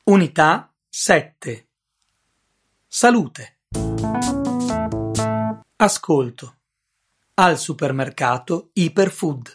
Unità 7. Salute. Ascolto. Al supermercato Iperfood.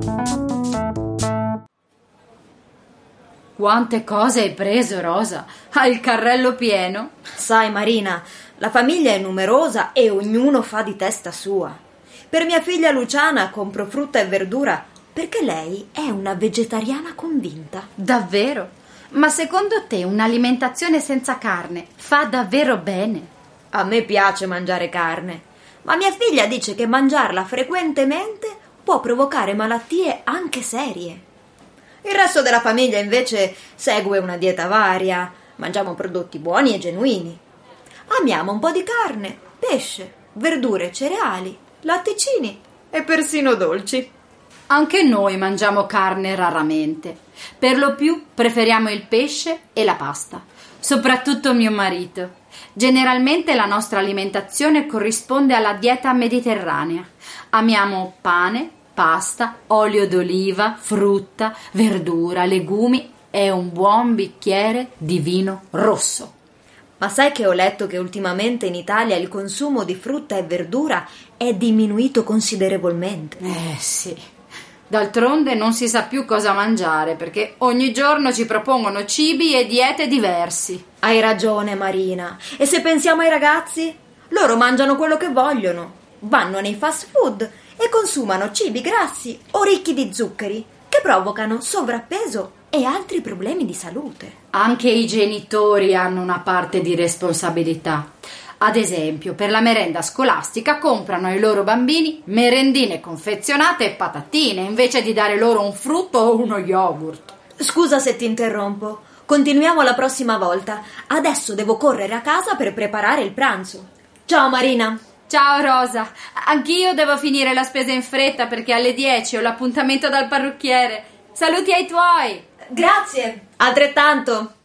Quante cose hai preso, Rosa? Hai il carrello pieno? Sai, Marina, la famiglia è numerosa e ognuno fa di testa sua. Per mia figlia Luciana compro frutta e verdura perché lei è una vegetariana convinta. Davvero? Ma secondo te un'alimentazione senza carne fa davvero bene? A me piace mangiare carne, ma mia figlia dice che mangiarla frequentemente può provocare malattie anche serie. Il resto della famiglia invece segue una dieta varia, mangiamo prodotti buoni e genuini. Amiamo un po' di carne, pesce, verdure, cereali, latticini e persino dolci. Anche noi mangiamo carne raramente. Per lo più preferiamo il pesce e la pasta, soprattutto mio marito. Generalmente la nostra alimentazione corrisponde alla dieta mediterranea. Amiamo pane, pasta, olio d'oliva, frutta, verdura, legumi e un buon bicchiere di vino rosso. Ma sai che ho letto che ultimamente in Italia il consumo di frutta e verdura è diminuito considerevolmente? Sì. D'altronde non si sa più cosa mangiare perché ogni giorno ci propongono cibi e diete diversi. Hai ragione, Marina. E se pensiamo ai ragazzi? Loro mangiano quello che vogliono. Vanno nei fast food e consumano cibi grassi o ricchi di zuccheri che provocano sovrappeso e altri problemi di salute. Anche i genitori hanno una parte di responsabilità. Ad esempio, per la merenda scolastica comprano ai loro bambini merendine confezionate e patatine invece di dare loro un frutto o uno yogurt. Scusa se ti interrompo. Continuiamo la prossima volta. Adesso devo correre a casa per preparare il pranzo. Ciao Marina. Ciao Rosa. Anch'io devo finire la spesa in fretta perché alle 10 ho l'appuntamento dal parrucchiere. Saluti ai tuoi. Grazie. Altrettanto.